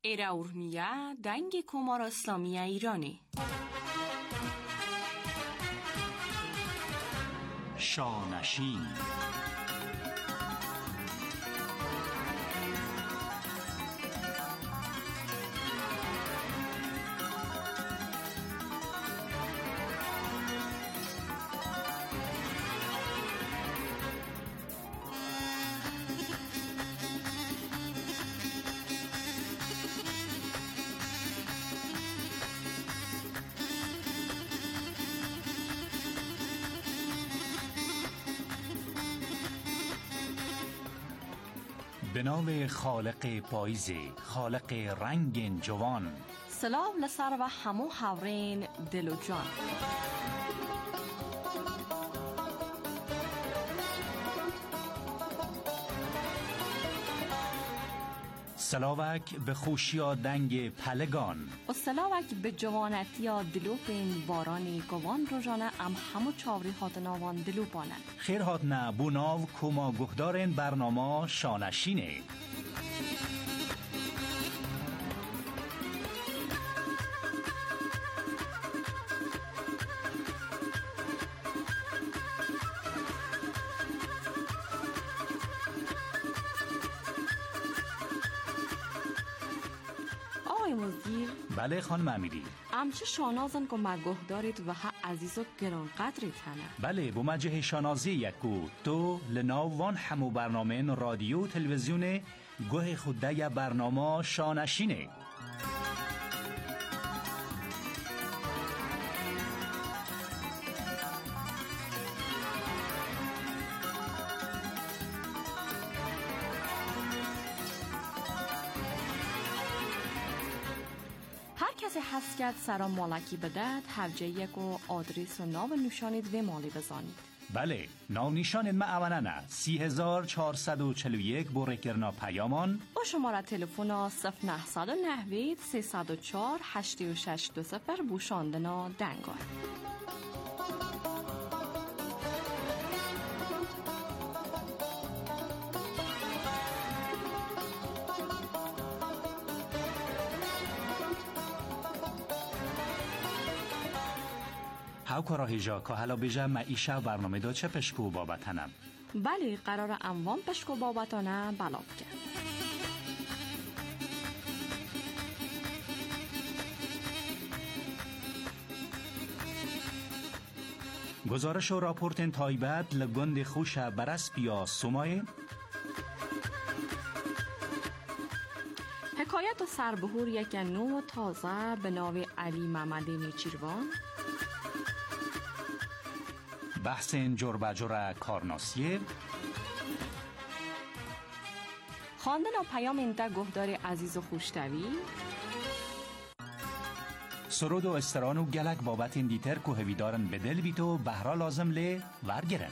ایراورنیا دنگ کمار اسلامی ایرانی شانشین به نام خالق پاییزی، خالق رنگ جوان، سلام لسر و همو حورین دل و جان. سلاوک به خوشیا دنگ پلگان و سلاوک به جوانتیا دلوپین بارانی گوان روزانه ام همو چاوری هات ناوان دلوپانه خیر هات نه بوناو کما گهدارن برنامه شانشینه. بله خانم امیری، امچه شانازن که مگه دارید و ها عزیز و گران قدری تنه. بله بومجه شانازی یکو تو لناوان همو برنامه رادیو و تلویزیون گوه خوده یا برنامه شانشینه. کسی هست که سرام مالکی بدهد هرجه یک و آدرس و نام نشانید و مالی بزانید. بله نام نشانید ما اولانه 3441 بورکرنا پیامان با شماره تلفن 0990 304 8620 بوشاندنا دنگار. هاو کارا هیجا که حالا بیجا معیشه برنامه دا چه پشکو بابتنم؟ بله قرار اموان پشکو بابتانه بلاف کرد. گزارش و راپورتن تایبت لگند خوش برس بیا سومای حکایت و سربهور یک نو تازه به ناو علی محمد نیچیروان، بحث جربجر کارناسیه، خواندن و پیام انده گهدار عزیز و خوشتوی، سرود و استران و گلک بابت این دیتر که هویدارن به دل بیتو بهرا لازم لی ورگرن.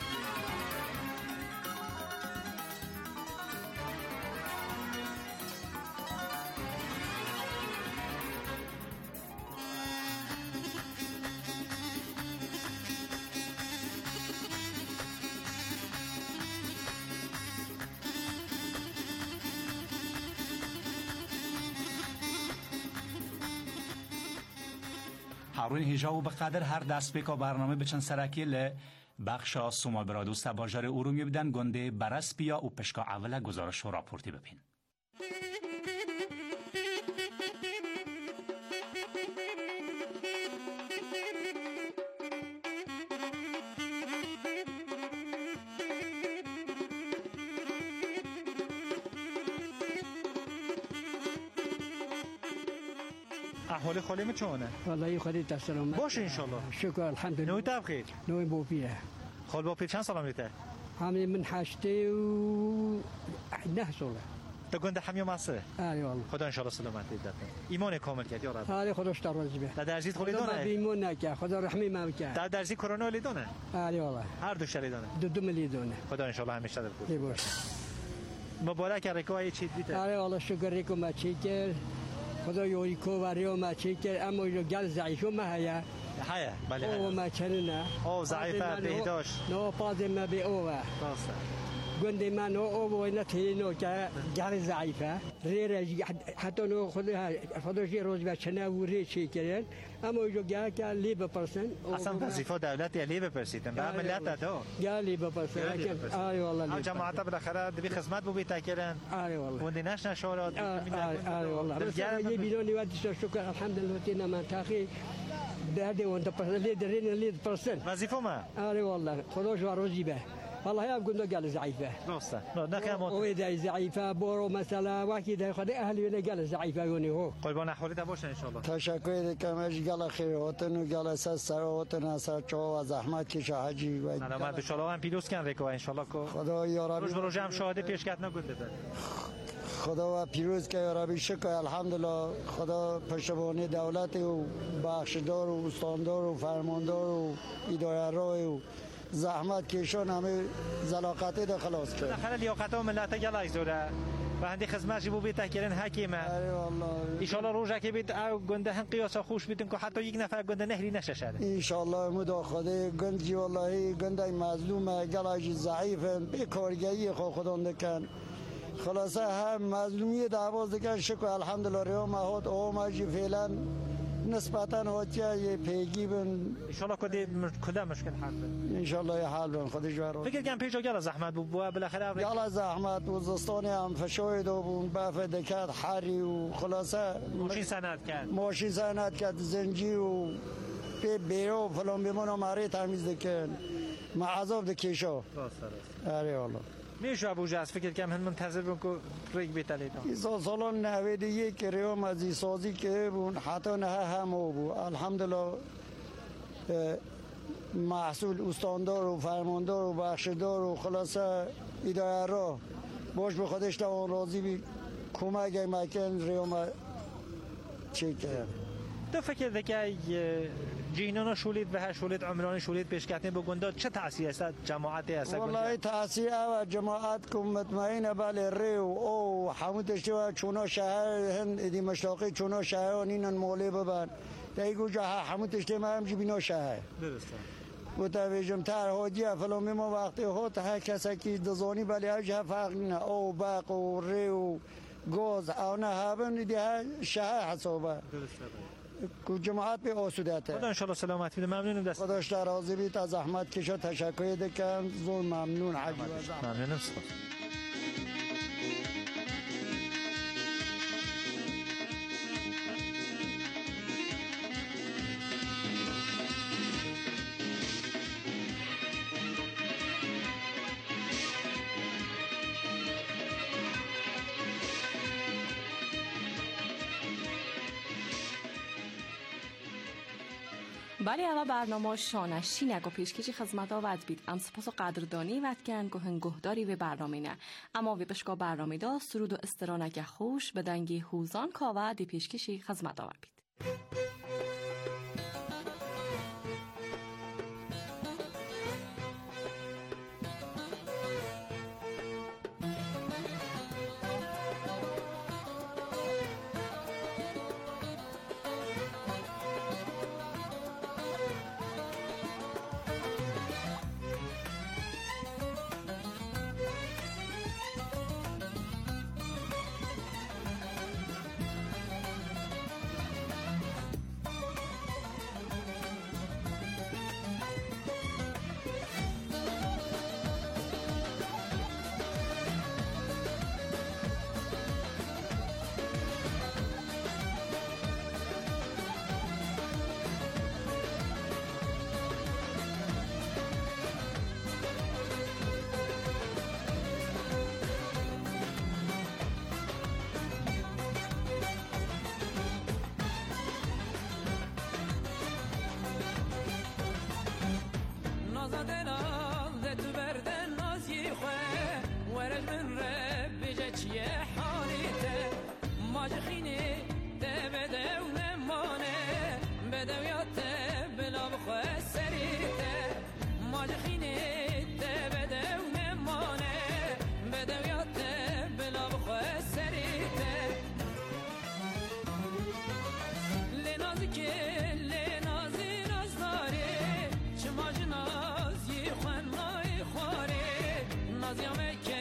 هارون هیجاو به قدر هر دست بکا برنامه بچن سرکیل بخشا سوما برادوستا باجار ارومی بدن گنده برس بیا و پشکا اوله گزارش و راپورتی بپین. احوال خاله چونه؟ والله خاله تسلام باشه انشالله. شکر الحمدلله. نوی تب خیر. نوی بوفیه. خال باپی چند سال میته؟ همین من 89 ساله. تا گنده همیو مسه. آره والله. خدا انشالله سلامتی بده. ایمان کامل کرد یا رب. آره خداش راضی به. در درزی خاله خدا داره. ایمان نکه. خدا رحمی ما بکنه. در درزی کرونا لی دونه. آره والله. هر دو شری دونه. دو ملی دونه. خدا انشالله همیشه در خوش باش. مبارک رکای چی دیده؟ آره والله شکر ریکو ما چی کرد. خدا یوی کو وریو ما چی کرد اما یو گل ضعیفو ما هيا. هيا بله. او ما چنه. او ضعیفه بهداشت. نو پاز ما به او. راسته. گند من او اینا تینو که گل ضعیفه ریره حتی نو خودش روز بچنه و ری چی کردن اما اینجا گل که لی بپرسن اصلا وظیفه دولت علی بپرسیدن به ملت تو گلی بپرسن آره والله جماعت بالاخره دبی خدمت بو بیتکرن آره والله وندناش نشورات آره والله مثلا یه بیرونی وقتی شکر الحمدلله تینا منطقی بعد وانت پرسن درین پرسن وظیفه ما آره والله خداش و روزی به والله یا گنده گل ضعیفه درسته نه که ما او دی ضعیفه برو مثلا وقتی در خود اهلی ولی گل ضعیفه یونی هو قربان احوالی باشه ان شاء الله تشکر کمش گل خیراتن و گل سراتن اثر چا و زحمت کش حجی و سلامت ان شاء الله هم پیروز کن رکو ان شاء الله کو خدا یا رب روز هم شاهد پیشکت نگنده خدا و پیروز که یا رب شکر الحمدلله خدا پشتوانه دولت و بخشدار و استاندار و فرماندار و اداره رای و زحمت کشان همه زلاقته ده خلاص کرد داخل لیاقت و ملت گلای زوره و هندی خدمتش بو بیتکرین حکیمه اره والله ان شاء الله روزا که بیت او گنده هن قیاس خوش بیتن که حتی یک نفر گنده نهری نشه ان شاء الله مداخله گنجی والله گنده مظلومه گلای ضعیف به کارگری خدا دکن خلاصه هم مظلومی دعواز دکن شکر الحمدلله ریا مهات او ماجی فعلا نسبتا هاتیه پیگی بن ان شاء الله کده مشکل حل ان شاء الله حل بن خودش برات فکر کنم پیشا گل زحمت بو بالاخره گل زحمت وزستانی هم فشوید و بف دکت حری و خلاصه ماشین سند کرد زنجی و بیرو فلان بیمون ماری تمیز دکن معذاب دکیشا اره والله میشه ابو جاس فکر کنم هم منتظر بون که ریگ بیتالیدن این سالان 91 که ریام از سازی که بون حتی نه هم بو الحمدلله محصول استاندار و فرماندار و بخشدار و خلاصه اداره را باش به خودش دوان راضی بی کمک مکن ریام چی کرد تو فکر که جینونا شولید و شولید عمران شولید پیش کردن به گندات چه تأثیری است جماعتی است والله تأثیر و جماعت کو مطمئن بله ریو او حمودش و چونا شهر هند دی مشتاقی چونا شهر و نینن مولی ببن دیگو جا حمودش ما هم بینا شهر درسته متوجهم تر هادیه فلان ما وقتی هات هر کسی که دزانی بله هر فرق نه او باق و ریو گاز او نه هبن دی شهر حسابه درسته کو جماعت به آسودته خدا ان شاء الله سلامت بده ممنونم دست خداش در راضی بیت از زحمت کشا تشکر دکم زون ممنون حاجی ممنونم بله اما برنامه شانشینک و پیشکشی خدمت آورد بید ام سپاس و قدردانی وقتکن که هنگهداری به برنامه نه اما وی پشکا برنامه دا سرود و استرانک خوش به دنگی حوزان کاوه دی پیشکشی خدمت آورد بید ناز یا مکه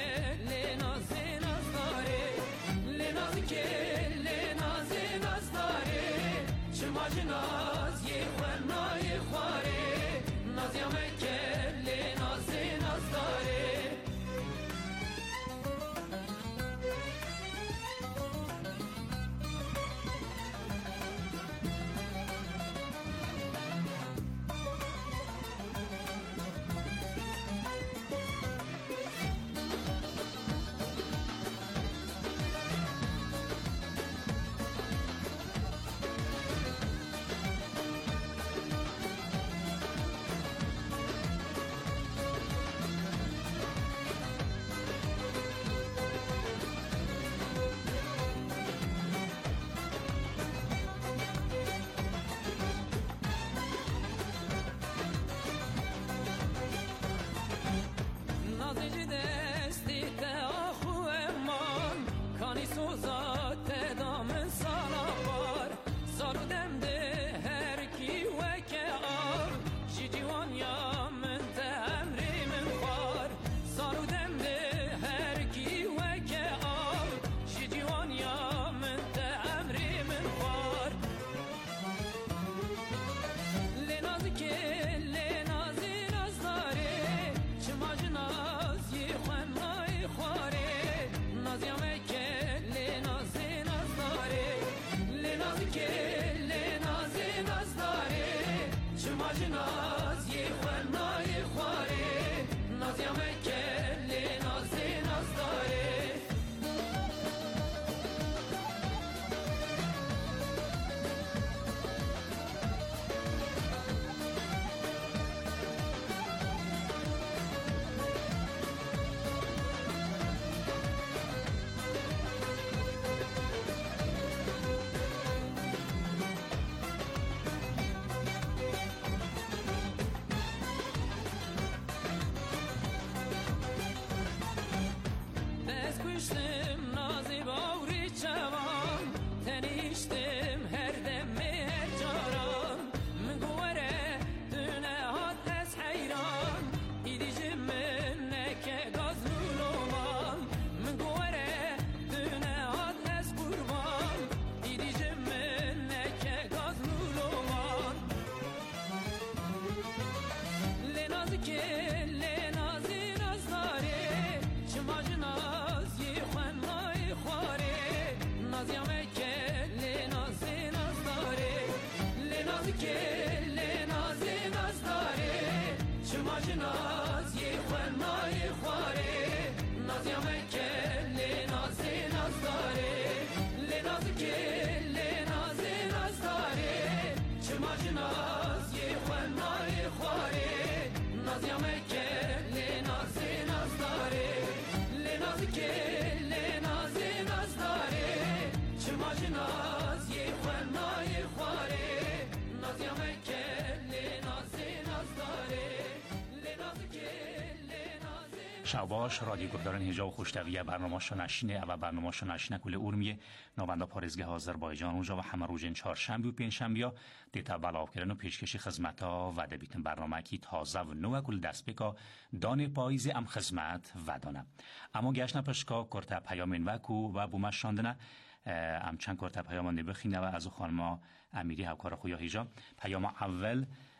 شباش رادیو گهداران هجا و خوشتویه برنامه شناشینه و برنامه شناشینه کل اورمیه نوانده پارزگاه آذربایجان اونجا و همه روزن چهارشنبه و پنجشنبه دیتا بلاو کردن و پیشکشی خدمتا و دبیتن برنامه کی تازه و نو کل دست بکا دان پاییز ام خدمت و دانه اما گشنه پشکا کرتا پیامین وکو و بومش شاندنه ام چند کرتا پیامان بخینه و از خانم امیری همکار خویا هجا پیام اول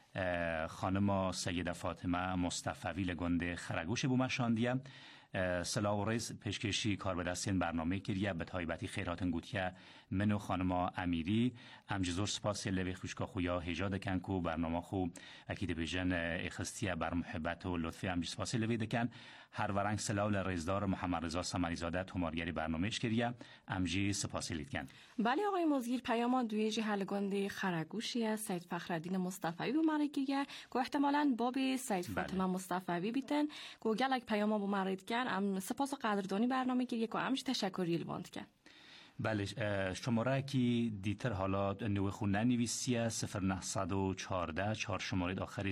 خانم سیده فاطمه مصطفی لگنده خرگوش بومشاندیه سلاو ریز پیشکشی کار به دستین برنامه کریه به تایبتی خیراتن گوتیه منو خانم امیری امجزور سپاس لبی خوشکا خویا هجا دکن کو برنامه خو اکید بیجن اخستیه بر محبت و لطفی امجز سپاس لبی دکن هر ورنگ سلاو لرزدار محمد رضا سمنیزاده تومارگری برنامهش کریه امجی سپاس لیدکن. بله آقای مزگیر پیامان دویجی حلگنده خرگوشیه سید فخرالدین مصطفی بومرگیه که احتمالاً باب سید فاطمه مصطفی بیتن که گلک پیاما بومرید کن ام سپاس و قدردانی برنامه گیریه که امش تشکری الواند کن. بله شماره کی دیتر حالا نوع خونه نویسیه 0914 4 شماره داخل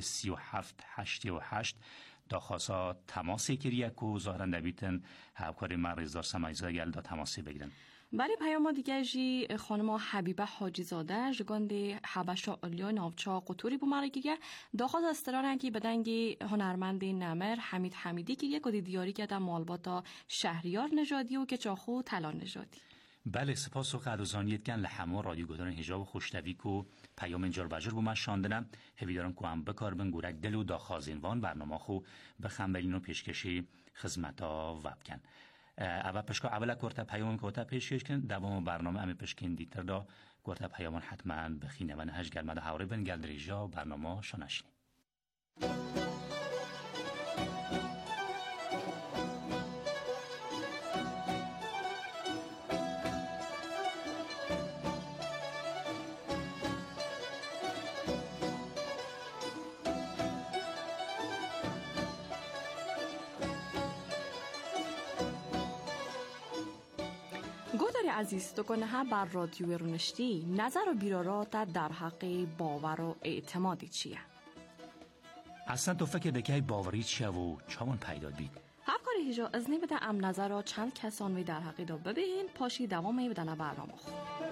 3788 داخواسا تماسی کریه که ظاهرا دبیتن همکاری من رضا سمایزاده گلدا تماسی بگیرن. بله پیام دیگه جی خانم حبیبه حاجی زاده جگانده حبشا الیو ناوچا قطوری بومرگیه داخل استران کی بدنگی هنرمند نمر حمید حمیدی که یک دیاری کردن مالباتا شهریار نژادی و که چاخو طلا نژادی. بله سپاس و قدردانیت کن لحمو رادیو گهداران هجا و خوشتوی کو پیام انجار بجر بومش شاندنم هویدارم کو هم بکار بن گورک دل و داخازینوان برنامه خو بخمبلین و پیشکشی خدمتا وبکن. اول پشکا اولا کرتا پیام کوتا پیشکش کن دوام برنامه امی پشکین دیتر دا کرتا پیامان حتما بخینه و نهج گرمده حوره بن گلدریجا برنامه شناشینی. عزیز تو کنه ها بر رادیو رونشتی نظر و بیرارات در حق باور و اعتمادی چیه؟ اصلا تو فکر دکی باوری چیه و چامون پیدا بید؟ هر کاری هجا ازنی بده ام نظر را چند کسان وی در حقی دا ببین پاشی دوام بدن برنامه خود.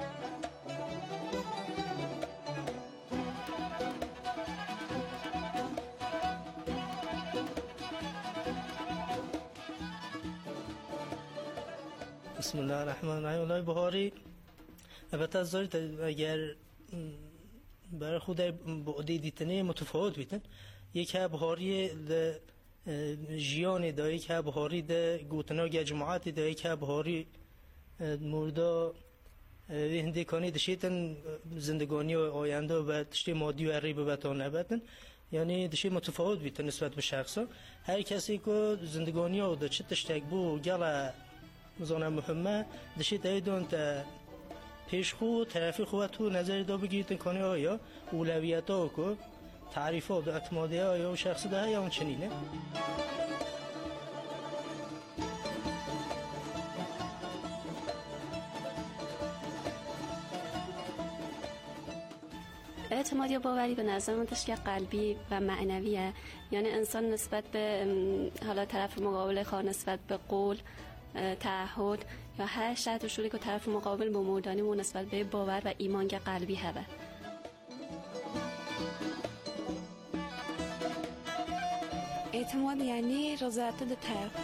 بسم الله الرحمن الرحیم. اولای بهاری البته از دارید اگر برای خود بعدی دیتنه متفاوت بیتن یک بهاری ده جیانی ده یک بهاری ده گوتنا جماعتی ده یک بهاری موردا هندیکانی دشیتن زندگانی و آینده و تشتی مادی و عریب بتان نبتن یعنی دشی متفاوت بیتن نسبت به شخصا هر کسی که زندگانی و ده چه تشتک بو گلا مزانه مهمه دشی تایدون تا پیش خود طرفی خود تو نظر دا بگیرید کنه آیا اولویت ها که تعریف ها دا اعتمادی آیا و شخص ده یا اون چنینه. اعتمادی و باوری به نظر من تشکیل قلبی و معنویه، یعنی انسان نسبت به حالا طرف مقابل خواه نسبت به قول تعهد یا هر شرط و شروطی که طرف مقابل با مردانی و نسبت به باور و ایمان که قلبی هبه. اعتماد یعنی رضایت دو طرف.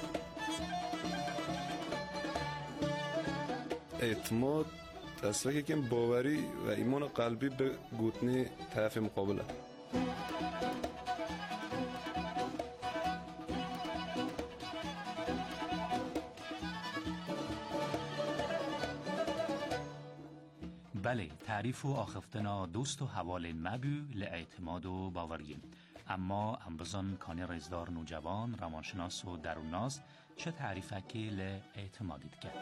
اعتماد اصلا که باوری و ایمان قلبی به گوتنی طرف مقابله. بله تعریف و آخفتنا دوست و حوال مبیو لاعتماد و باوریم. اما امبزان کانی رزدار نوجوان روانشناس و دروناز چه تعریفه که لاعتمادید کرد؟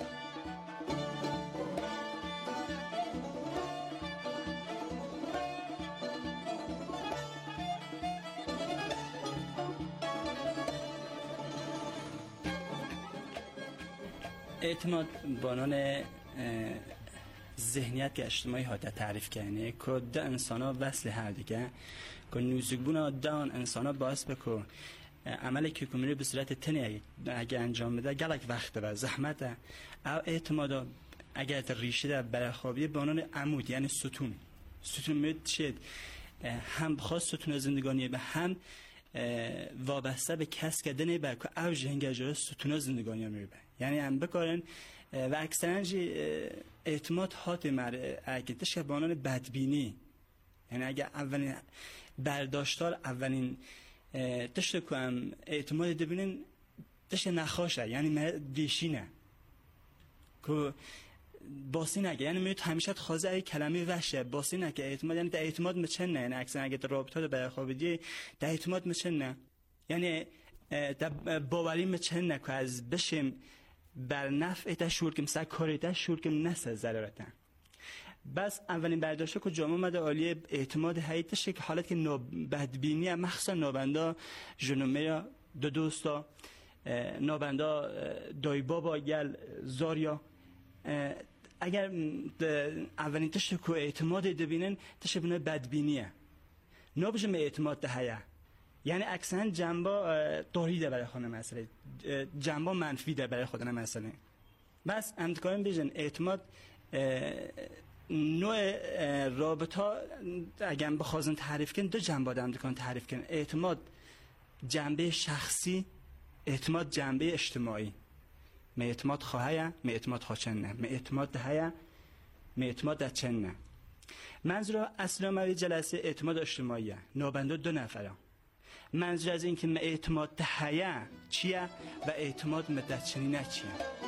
اعتماد بانان ذهنیت که اجتماعی ها تعریف کنه که ده انسان ها وصل هر دیگه که نوزگبونا دان انسان ها باعث بکن عملی که کمیری به صورت تنی اگه انجام بده گلک وقت و زحمت او اعتماد اگر ریشه در برخوابی بانان عمود یعنی ستون مید شد هم خاص ستون زندگانی به هم وابسته به کس کردن به که او جهنگ جاره ستون زندگانی میره یعنی هم بکارن و اکثرا اعتماد هات اگه تشکه بانان بدبینی یعنی اگه اولین برداشتار اولین تشکه کنم اعتماد دبینن تشکه نخواشه یعنی مرد دیشینه که باسی نگه یعنی میاد همیشه خوازه ای کلمه وشه باسی نگه اعتماد یعنی در اعتماد مچن نه یعنی اکثر اگه در رابطه رو برخوابیدی در اعتماد مچن نه یعنی در باوری مچن نه که از بشیم بر نفع تا شور که مثلا کاری تا شور که نسه ضرورتن بس اولین برداشته که جامعه مده عالی اعتماد حیاتش که حالت که بدبینی مخصوصا نابندا جنومه دو دوستا نابندا دای بابا گل زاریا اگر اولین تشه که اعتماد دبینن تشه بنا بدبینیه نباشه اعتماد ده یعنی اکثرا جنبا داریده برای خانه مسئله جنبا منفی ده برای خودن مسئله بس امتکارم بیشن اعتماد نوع رابطه اگر بخوازن تعریف کن دو جنبا ده امتکارم تعریف کن اعتماد جنبه شخصی اعتماد جنبه اجتماعی می اعتماد خواهیه می اعتماد خواهچنه می اعتماد دهیه می اعتماد ده چنه منظور اصلا موی جلسه اعتماد اجتماعیه نابنده دو نفره منظور از این که اعتماد دهیه چیه و اعتماد مدتچنینه چیه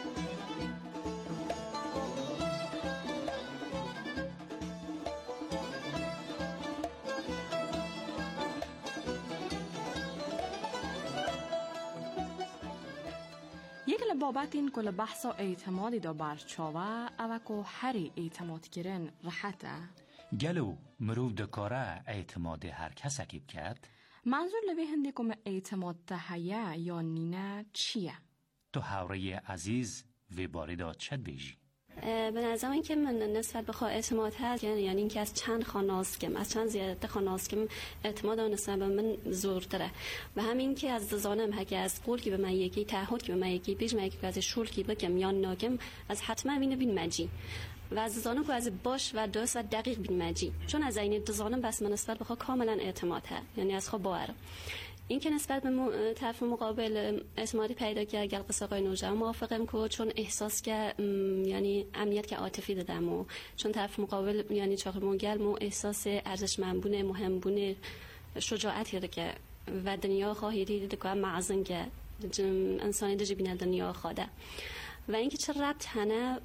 بابت این کل بحث و اعتمادی دا برچاوه اوکو هری اعتماد کرن راحته گلو مروف دکاره اعتماد هر کس اکیب کرد منظور لبه هنده کم اعتماد تهیه یا نینه چیه؟ تو حوره عزیز و باریدا چد بیجی؟ به نظر این که من نسبت به خواه اعتماد هست یعنی اینکه از چند خاناسکم از چند زیادت خاناسکم اعتماد نسبت به من زور داره و همین که از دزانم هکه از قول که به من یکی تعهد که به من یکی بیش من یکی از شول که بکم یا ناکم از حتما بین مجی و از دزانم که از باش و درست و دقیق بین مجی چون از این دزانم بس من نسبت به خواه کاملا اعتماد هست یعنی از خواه باور این که نسبت به طرف مقابل اعتمادی پیدا کرد گل قصه آقای نوجوان موافقم که چون احساس که یعنی امنیت که عاطفی دادم و چون طرف مقابل یعنی چاقمون گل مو احساس ارزشمند مهم بونه شجاعتی ده که و دنیا خواهی دیده که معزن که انسانی ده جبینه دنیا خواده و اینکه چه ربط هنه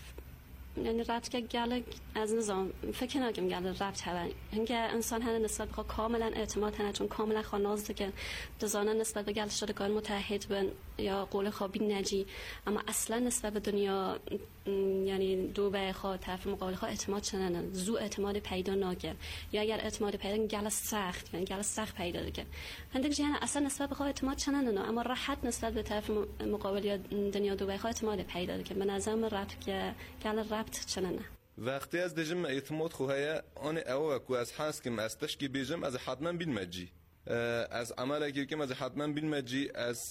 یعنی ربط که گل از نظام فکر نکنم گل ربط هست اینکه انسان هنه نسبت به کاملا اعتماد هنه چون کاملا خانازده که دزانه نسبت به گل شدگان متحد بن یا قول خوابی نجی اما اصلا نسبت به دنیا یعنی دو به خواه طرف مقابل خواه اعتماد چنانه زو اعتماد پیدا ناکر یا اگر اعتماد پیدا گل سخت یعنی گل سخت پیدا دکن هندک جهنه اصلا نسبت به خواه اعتماد چنانه اما راحت نسبت به طرف مقابل یا دنیا دو به خواه اعتماد پیدا دکن به نظرم ربط که گل ربط چنانه وقتی از دجم اعتماد خواه آن اوه که از حس که مستش که بیجم از حتما بین مجی از عمل اگر که از حتما بین مجی از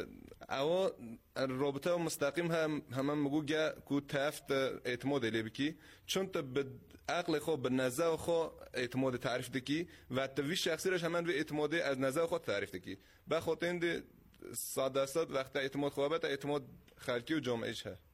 او رابطه و مستقیم هم مگو گه که تفت اعتماد لی بکی چون تا به عقل خود به نظر خود اعتماد تعریف دکی و توی شخصی رش همان به اعتماد از نظر خود تعریف دکی به خاطر این ساده ساد وقت اعتماد خوابت اعتماد خلقی و جامعهش هست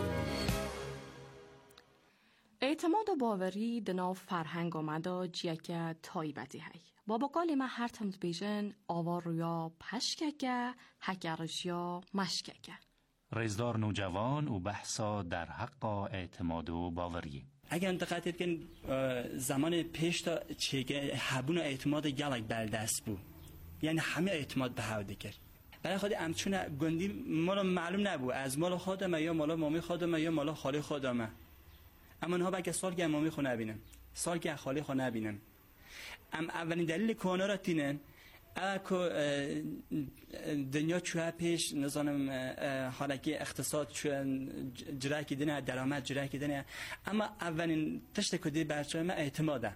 اعتماد و باوری دناو فرهنگ آمده جیکه تایبتی هی بابا قال ما هر تمت بیجن آوار رویا پشککه هکرش یا مشککه رزدار نوجوان و بحثا در حق اعتماد و باوری اگر دقت کن زمان پیش تا چه حبون اعتماد گلک بر دست بود، یعنی همه اعتماد به هوا کرد. برای خود امچون گندی مال معلوم نبود از مال خودم یا مال مامی خودم یا مال خاله خودم. اما نه باید سال که مامی خو نبینم، سال که خاله خو نبینم. اولین دلیل کهنه را تینن اگه دنیا چوه پیش نظام حالکی اقتصاد چوه جرای کردنه، درآمد جرای کردنه، اما اولین تشت کدی برچه من اعتماده.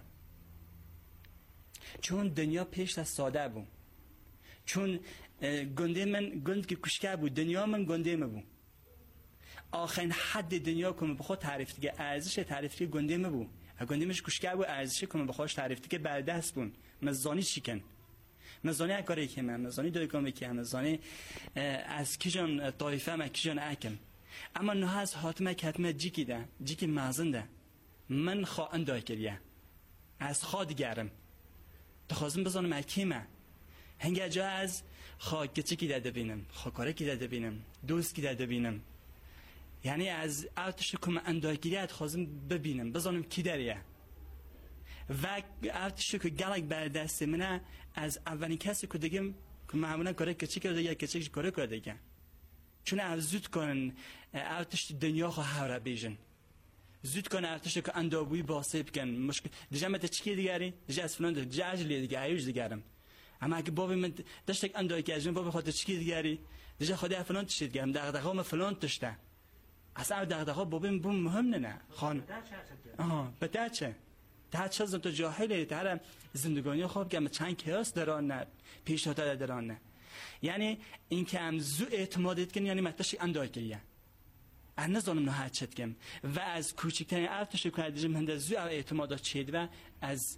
چون دنیا پیش تا ساده بود، چون گنده من گند که کشکه بود، دنیا من گنده من بود. آخرین حد دنیا که من بخواد تعریف دیگه ارزش تعریف دیگه گنده من بود. گنده منش کشکه بود، ارزش که من بخواد تعریف دیگه بردست بود. مزانی چیکن؟ مزانی اکاری که من مزانی دوی کمی که مزانی از کیجان طایفه ما کیجان اکم. اما نه از حاتمه کتمه جیکی ده، جیکی مازنده. من خواهند دای کریه. از خود گرم. تخوازم بزنم اکیمه. هنگه جا از خواه کچی کی داده بینم، خواه کاره کی داده بینم، دوست کی داده بینم. یعنی از ارتش که من اندایگیریت خوازم ببینم، بزنم کی داریه. و ارتش که گلک بر دست منه از اولین کسی که دیگم که معمولا کاره کچی کرده یا کچی کاره کرده دیگه. چون زود کنن ارتش دنیا خواه هوره بیجن. زود کنن ارتش که اندابوی باسه بکن. مشکل دیگه مت چکی دیگری؟ دیگه از فلان دیگه عجلی دیگه ایوج دیگرم. اما اگه بابی من داشت یک اندایی که از من بابی خاطر چکی دیگری دیگه خدا فلان تشید گرم دغدغه ما فلان تشته اصلا دغدغه بابی من بوم مهم نه خان بده چه تا تو جاهلی تر زندگانی خواب که چند کلاس دران نه پیش تا دران نه یعنی این که ام زو اعتمادت کن یعنی متش اندایی کیه انا زنم نه چت کم و از کوچکترین ارتش که دیگه من زو اعتمادات چید و از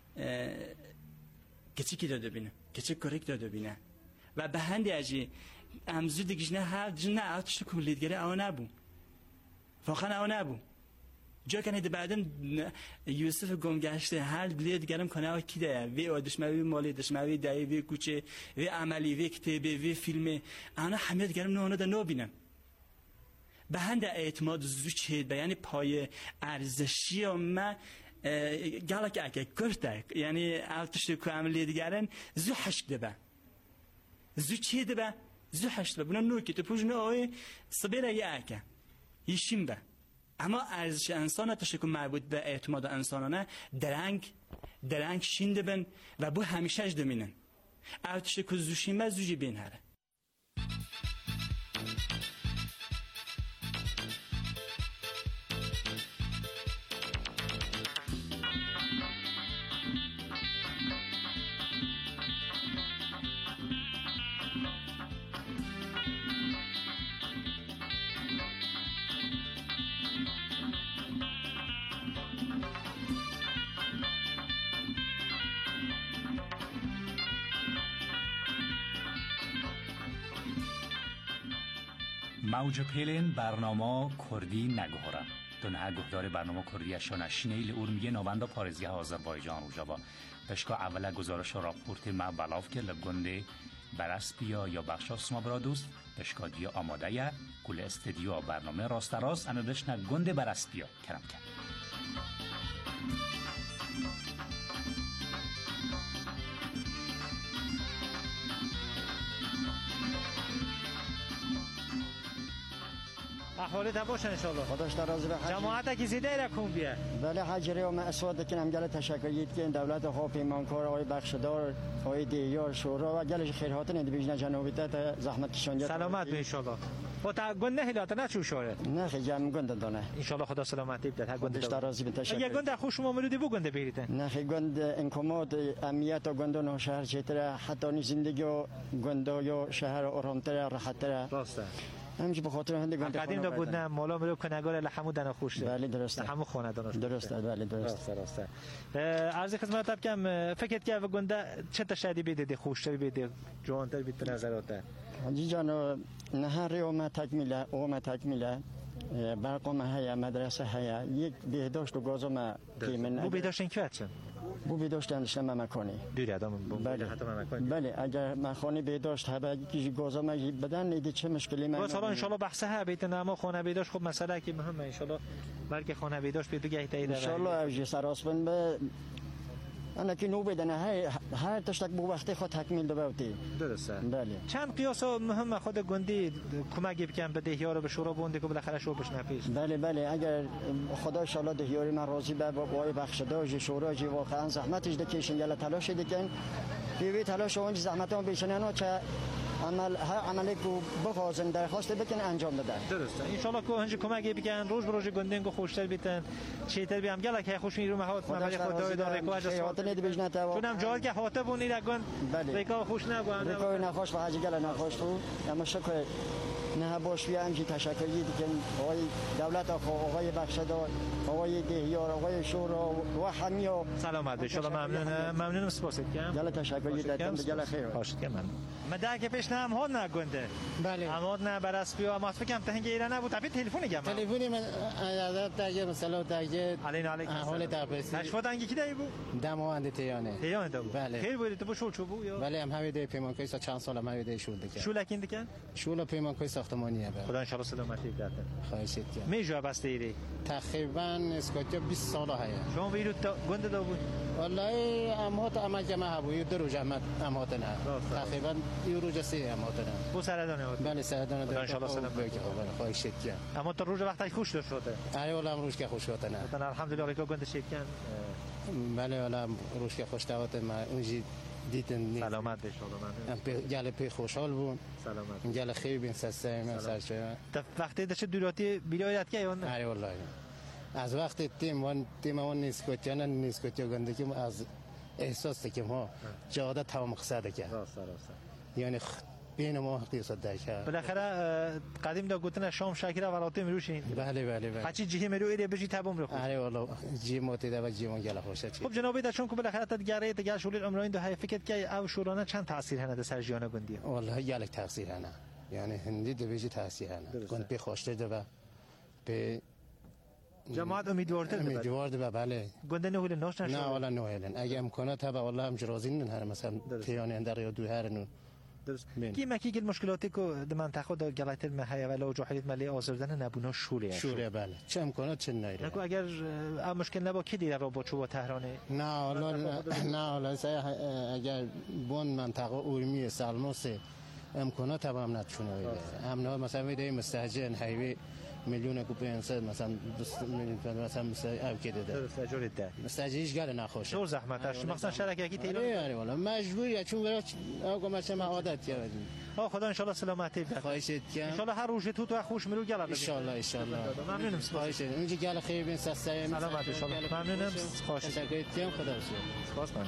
کچی کی داده بینه کچی کورک داده بینه و به هندی اجی امزود دیگه نه هر جن ارتش کلیدگری آن نبود واقعا آن نبود جا کنه بعدن یوسف گم گشته هر دلی دیگرم کنه کی ده وی دشمنی مالی دشمنی دایی وی کوچه وی عملی وی کتابی وی فیلم انا همه دیگرم نه ده نو بینم به هند اعتماد زوچه یعنی پای ارزشی ما گالک اگه کرده یعنی ارتش که عملی دیگرن زو حشد دبه زو چی دبه زو حشد دبه نو که تو پوچ نوعی صبیره یه اکه یشیم به اما ارزش انسان تشکل مربوط به اعتماد انسانانه درنگ شین دبن و بو همیشه اج دمینن ارتش که زو شیم به زوجی بین هره موج پیلن برنامه کردی نگهارم دونه گهدار برنامه کردی شانشینه ایل اورمیه نواندا پارزگاه آذربایجان و جاوا پشکا اوله گزارش راپورت ما بلاف که لگنده برسپیا یا بخشا سما برادوست پشکا دیا آماده یا کل استدیو برنامه راست راست اندشنا گنده برسپیا کرم کرد احوالت باشه ان شاء الله خداش راضی به جماعت کی زیده رکون بیا بله حجری و اسواد کنم گله تشکریت که دولت ها پیمانکار آقای بخشدار آقای دیار شورا و گله خیرات دیویژن جنوبی تا زحمت کشانجات سلامت ان شاء الله و تا گند هلات نه چو شوره نه خیلی گند دونه ان شاء الله خدا سلامتی بده ها گند راضی به تشکر یا گند خوش مولودی بو گند بیریتن نه خیلی گند انکماد امنیت و گند نو شهر چتر حتی نی زندگی و گند و شهر آرامتر راحتتر راسته همش به خاطر هندی گند قدیم دا بود نه مولا میرو کنگار لحمو دنا خوشته بله درسته همو خونه دانش درسته بله درسته راسته عرض خدمت کم فکر که گنده چه تشدی بده خوشتر بده جوانتر به نظرات حاجی جان نهر اومد تکمیله برق ما هيا مدرسه هيا یک بهداشت و گازم که من بو بهداشت این که چن بو بیداشتنش ممکانی دوری آدم بله حتی ممکانی بله اگر مخانی بیداشت هبه کی گازا مگی بدن ایده چه مشکلی من حالا ان شاء الله بحث ها بیت اما خانه بیداشت خب مسئله که مهمه ان شاء الله بلکه خانه بیداشت به دیگه تایید ان شاء الله اوج سراسبن به انا که نو بدن هر تشتک بو وقتی خود تکمیل دو بوتی درسته بله چند قیاس مهم خود گندی کمک بکن به دهیار به شورا بونده که بالاخره شو بشنه پیش بله اگر خدا ان شاء الله دهیاری من راضی به بابای بخشدار شورا جی واقعا زحمتش دکیشن گله تلاش دکن بیوی تلاش اون زحمتام بیشنن چه هر عملی که بخواستن درخواست بکن انجام بدن درسته ان شاء الله که هنج کمک بکن روز به روز گندنگو خوشتر بیتن چیتر بیام گله که خوش میرو مهات مبلی خدای داره کو اجازه خاطر نید بجنه تا چونم جواد که خاطر بونی رگون ریکا خوش نبود ریکا نخوش و حاجی گله نخوش تو اما شکر نه باش بیام که تشکری دیگه آقای دولت آقای بخشدار آقای دهیار آقای شورا و همیا سلامت ان شاء الله ممنونم سپاسگزارم گله تشکری دادم گله خیر باشه که من مدرک پیش نم ها نگنده بله اماد نه برس بیا ما فکرم تهنگ ایران نبود تپی تلفن گم تلفنی من عادت دیگه مثلا دیگه علیکم حال تبرسی نشودنگی کی دی بود دماوند تیانه بود بله خیر بود تو شول چوبو یا بله هم همیده پیمانکای سا چند سال هم همیده شول دیگه شولکین دیگه شول پیمانکای ساختمانیه بله خدا ان شاء الله سلامتی بده خواهش می‌کنم میجا بس دیری تقریبا اسکاتیا 20 سال هست شما بیرو گنده دو بود والله امهات عمل جمع بود دو روز عمل امهات نه تقریبا یه روز سه امهات نه بو سردانه بود بله سردانه ان شاء الله سلامتی خواهش می‌کنم اما تو روز وقتی خوش شده آره والله روز که خوش شده نه الحمدلله که گنده شکن بله والله روز که خوش دعوت ما اونجی دیدن سلامت به شما من گله پی خوشحال بود سلامت گله خیلی بین سسته من سرچه وقتی داشت دوراتی بیرایت که یا نه آره والله از وقتی تیم اون نیسکوتیان گنده که از احساس که ما جاده تمام خساده که یعنی بین ما قیاست داشته بالاخره قدیم دا گفتن شام شکر ولاته میروشین بله هرچی جهی میرو ایره بجی تبم رو آره والله جی موتی و جی گله خوشه خب جناب دا چون که بالاخره تا دیگه شغل عمرانی دو های فکر که او شورانه چند تاثیر هنده سر جیانا گندی والله یک تاثیر هنه یعنی هندی دو بجی تاثیر هنه گند به خوشته دو به جماعت امیدوار ده بله گنده نه هول ناش نه والا نه هلن اگه امکانات هست والله هم جرازین نه مثلا تیانی اندر یا دو هرنو کی مکی مشکلاتی که در منطقه دا گلایت مهیا ولی جوحلیت ملی آزردن نبونا شوره بله چه امکانات چه نیره نکو اگر مشکل نبا کی دیره را با چوب تهرانه نه والا اگر بون منطقه اورمی سالموس امکانات هم نتونه هم مثلا میده مستاجر هایوی میلیون کو 500 مثلا 2 میلیون مثلا او که ده استاجر ده استاجریش گله نخوشه شو زحمتش مثلا شرکتی تهران آره والا مجبوریه چون برای آقا مثلا عادت کردیم خدا ان شاء الله سلامتی بده خواهش می‌کنم ان شاء الله هر روز تو خوش میرو گله ان شاء الله ممنونم خواهش اونجا گله خیر بین سسته سلامت ان شاء الله ممنونم خواهش تشکر می‌کنم خدا سپاس ممنون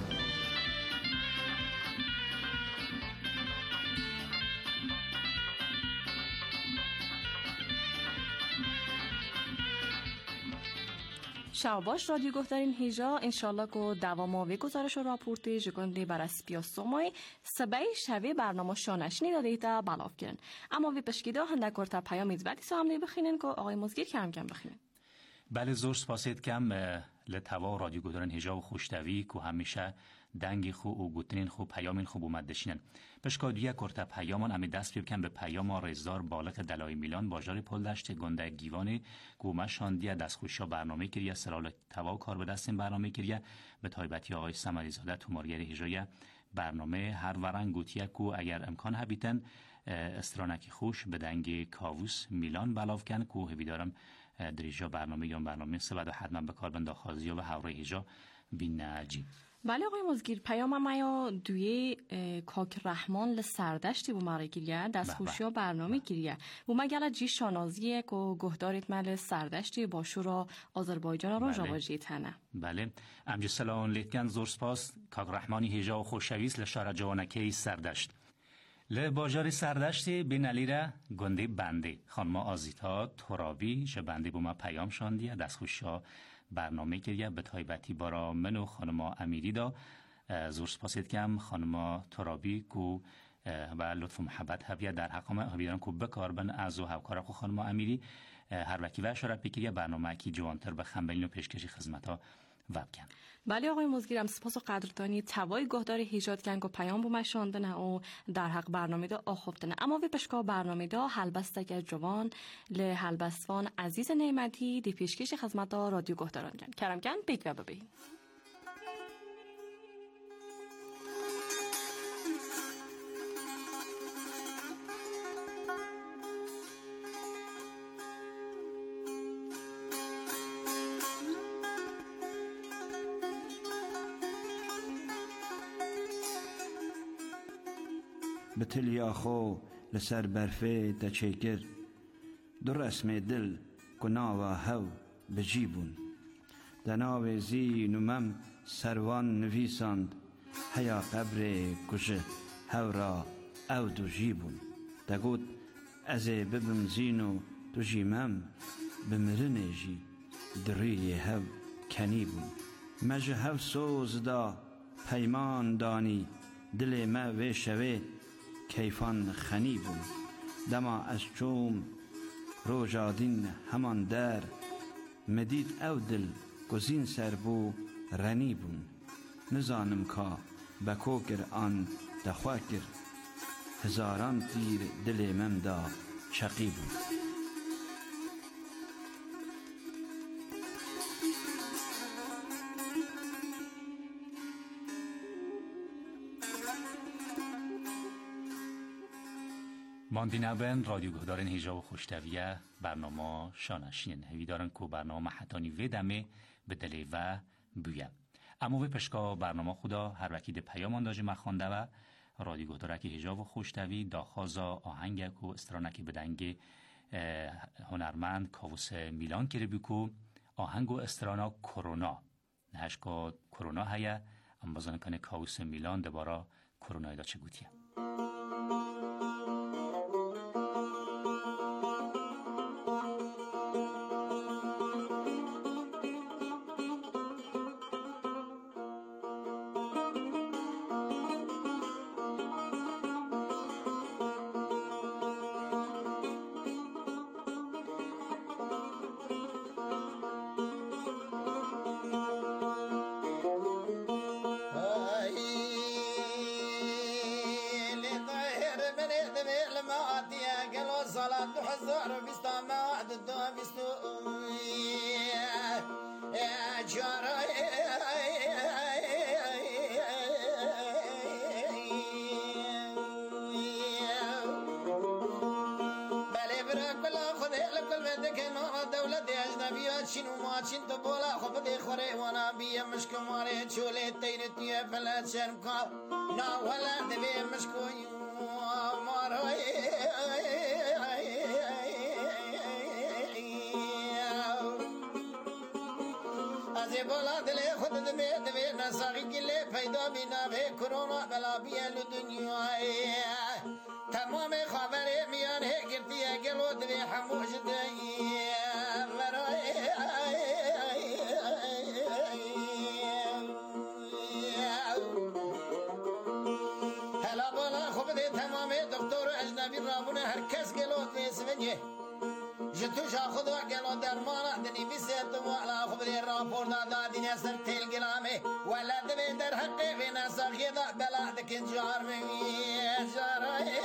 شاوباش رادیو گفتارین هیجا انشالله که دوام و گزارش و راپورتی جگنده بر اسپیا سومای سبای شوی برنامه شانشنی داده تا بلاف کرن اما وی پشکیده هندکورتا پیامیز بعدی سو هم بخینن که آقای مزگیر کم بخینن بله زور سپاسید کم لطوا رادیو گفتارین هیجا و خوشتوی که همیشه دنگی خوب و گوتنین خوب پیامین خوب اومد دشینن پشکادیه کرتا پیامان امی دست بیبکن به پیام رزدار بالق دلای میلان باجار پل دشت گنده گیوان گومه شاندیه دستخوشا برنامه کریه سلال توا کار به دست این برنامه کریه به تایبتی آقای سمری زاده تومارگر هجایه برنامه هر ورنگ گوتیه کو اگر امکان هبیتن استرانکی خوش به دنگ کاووس میلان بلاف کن کو هویدارم دریجا برنامه یا برنامه سبد و حتما به کار بنده خازی و هوره هجا بینجی بله آقای مزگیر پیام مایا دوی کاک رحمان لسردشتی بو ماره گیریه دستخوشی ها برنامه گیریه بو مگل جی شانازیه که گهداریت مل سردشتی باشورا آذربایجان رو جواجی تنه بله امجی سلام لیتگن زور سپاس کاک رحمانی هیجا و خوشویس لشار جوانکی سردشت لباجار سردشتی بین علیره گنده بنده خانم آزیتا ترابی شبنده بو ما پیام شاندیه دستخوشی ها برنامه کریه به تایبتی بارا من و خانم امیری دا زور سپاسید کم خانم ترابی کو و لطف و محبت هبیه در حقامه هبیدارم کو بکاربن از و هوکاره کو خانم امیری هر وکی و اشارت بکریه برنامه کی جوانتر به خنبلین و پیشکشی خدمت ها وبکن. بله آقای مزگیرم سپاس و قدردانی توای گهدار هیجاد کنگ و پیام بو مشاندنه و در حق برنامه دا آخوفتنه اما وی پشکا برنامه دا حلبستگر جوان لحلبستوان عزیز نعمتی دی پیشکش خدمت دا رادیو گهداران کن کرم کن بگوه ببین. بتلیا خو لسر برفه تچیکر در اسم دل کناوا هاو بجیبون دناو زی نمم سروان نویساند هیا قبر کجه هاو را او دو جیبون دگود از ببم زینو دو جیمم بمرنه جی دری هاو کنیبون مجه هاو سوز دا پیمان دانی دل ما و شوه کیفان خنی بود دما از چوم روژادین همان در مدید او دل گزین سر بو رنی بون نزانم کا بکو گر آن دخوا گر هزاران تیر دل مم دا چقی بود. ماندینابن رادیو گهدارن هیجا و خوشتویه برنامه شانشین هویدارن کو برنامه حتانی ویدمه به دلی و بویه اما وی پشکا برنامه خدا هر وکید پیام انداجه مخوانده و رادیو گهدارکی هیجا و خوشتوی داخازا آهنگک و استرانکی بدنگ هنرمند کاووس میلان کری بیکو آهنگ و استرانا کرونا نهشکا کرونا هیا ام بازن کنه کاووس میلان دبارا کرونا دا چه گوتیه. شنو ما شنت بولا خبدي خوري وانا بي مشكو ماري شولي تيرتي فلا شرمكا نا ولا دبي مشكو ماروي ازي بولا دلي خود دبي نساقي كلي فايدا بينا في كورونا بلا بيا لدنيا تمام خبري ميان هي قلتي قلو دبي حموش دي هلا بولا خبدي تمام دكتور اجنبي رابونه هر کس قلوت بيسمنجه جتوش اخذوا قالوا درمان عندني بيسيت وعلى خبري الرابور دا دي نسر تيل قلامي ولا دبي در حقي في ناس غيضا بلا دك جار من جار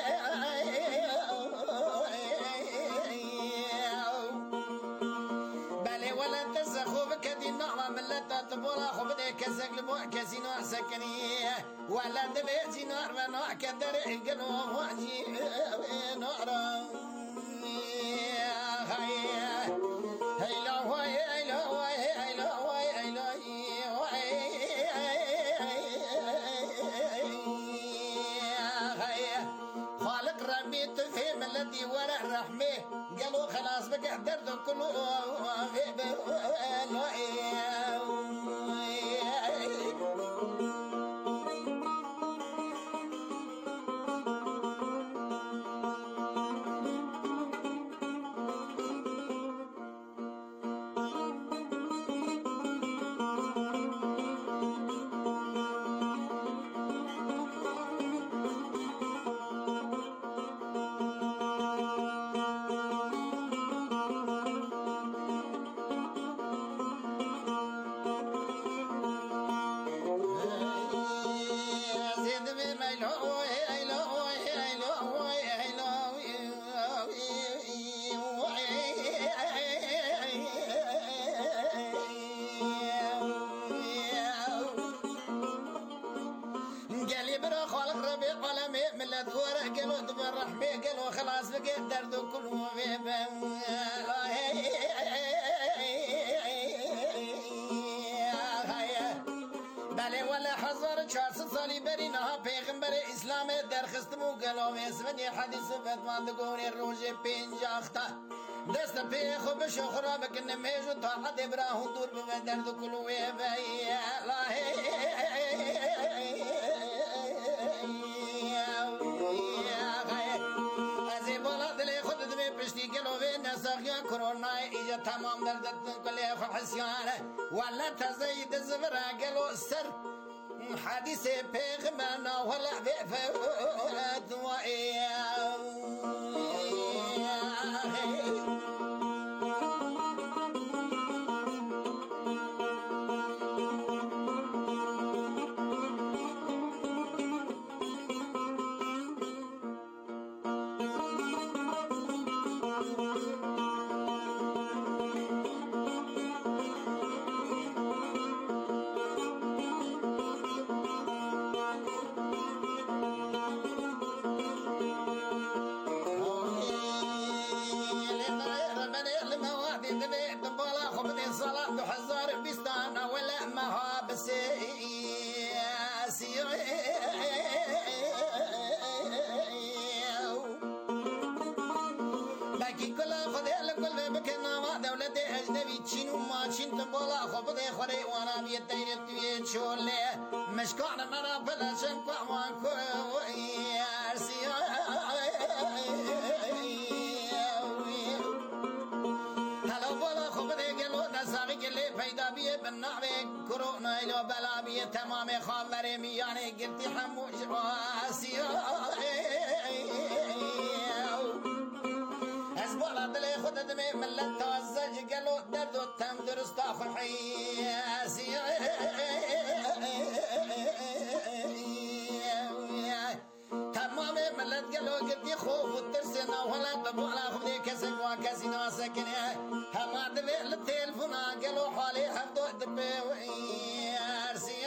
بالي ولا تسخو بكدي نعمة ملتا تبولا خبري كسك لمو كسينو سكني ولا دبي جينار منو كدر القلوم وعجي نعرا خالق ربي تفهم الذي ورع رحمه قالوا خلاص بقى درد كله قالوا دم الرحمة قالوا خلاص بقيت درد كله بله ولا حضر 400 سالی بری نها پیغمبر اسلام درخستمو قالوا اسمني حدیث فتمان دقوني روز 50 دست پی خوب شخرا بکن میجو طاقت ابراهون دور به درد کلوه بی از بالا دل خود دمی پشتی گلوه نساقیان کرونا ایجا تمام دردت کلی خو حسیانه ولا تزید زبرا گلو سر حدیث پیغمبرنا ولا بفوت خوري وانا بيدين الدويت شولي مشكون منا بلا شنقع وانكو يارسي هلا بلا خبري قلو نساقي قلي فايدا بيه بالنعبي كورونا إلو بلا بيه تمام خامري مياني قلتي حموش واسي أسبوع دلي خود دمي ملت توزج قالوا درد وتم درست آخر حياسي تمام ملت قالوا قدي خوف وترسنا ولا دبولا خذي كسب وكسي ناسكني هما دبي التلفون قالوا حالي حفظوا دبي ويارسي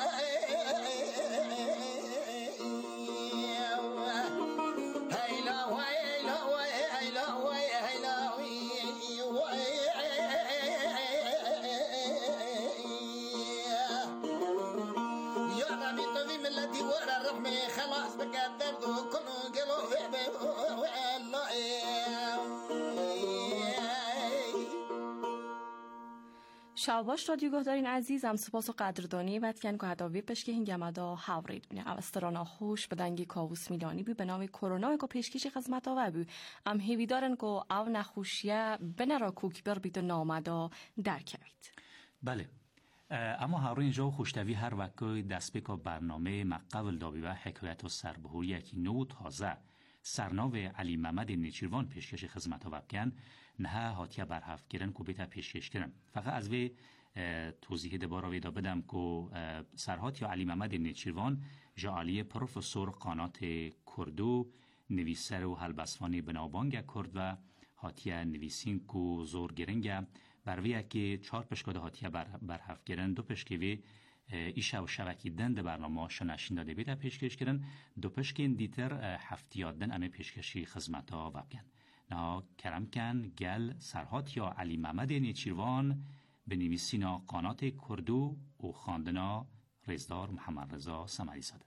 شاوباش رادیو گهدارین عزیزم سپاس و قدردانی واتکن که هداوی پشکی هنگمدا هاورید بینه او استرانا خوش بدنگی کاووس میلانی بی به نام کرونا که پیشکشی خدمت آور بی ام هیوی دارن که او نخوشیه بنرا کوک بر بیت نامدا درکوید. بله اما هارو اینجا خوشتوی هر وقت دست بکا برنامه مقبل دابی و حکایت و سربهوری یکی نو تازه سرناو علی محمد نیچیروان پیشکش خدمت آور بکن نه هاتیه برهفت گرن که بیتا پیشکش کرن. فقط از وی توضیح دبارا ویدا بدم که سرهات یا علی محمد نیچیروان جعالی پروفسور قانات کردو نویسر و هلبسوانی بنابانگ کرد و هاتیه نویسین که زور گرنگه برویه که 4 پشکاده هاتیه برهفت گرن 2 پشکوی ایشه و شبکی دند برنامه شنشین داده بیتا پیشکش کرن 2 پشکین دیتر هفتیادن امه پیشکشی خدمتا وبکن. نا کرم کن گل سرهات یا علی محمد نیچیروان به نویسینا قانات کردو و خواندنا رزدار محمد رضا سمری ساده.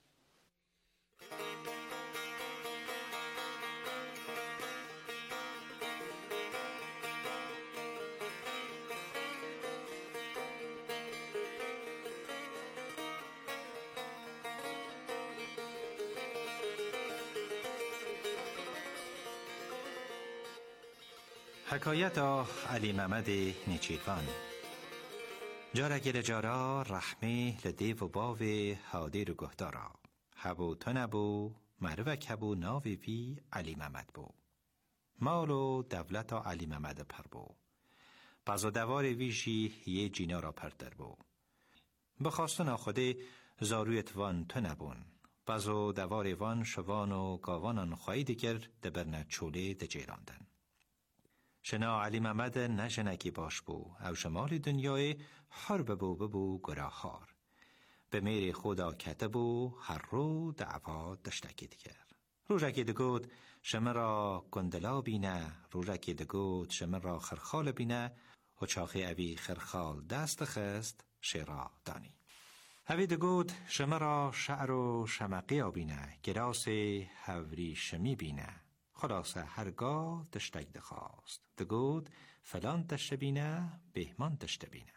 حکایت علی محمد نیچیروان جارا گل جارا رحمه لدیو و باو هادی رو گهدارا هبو تنبو مروک هبو ناوی وی علی محمد بو مال و دولت علی محمد پر بو باز و دوار ویشی یه جینا را پردر بو بخواستن خوده زارویت وان تنبون باز و دوار وان شوان و گاوانان خواهی دیگر دبرنه چوله دجیراندن شنا علی محمد نشنکی باش بو او شمال دنیای حر ببو گراهار به میر خدا کتبو هر رو دعوا دشتکی دیگر روژکی دگود شمه را گندلا بینه، روژکی دگود شمه را خرخال بینه و چاخی اوی خرخال دست خست شیرا دانی. اوی دگود شمه را شعر و شمقی بینه، گراس هوری شمی بینه، خلاصه هرگاه تشتک دخواست. دگود فلان تشت بینه، بهمان تشت بینه.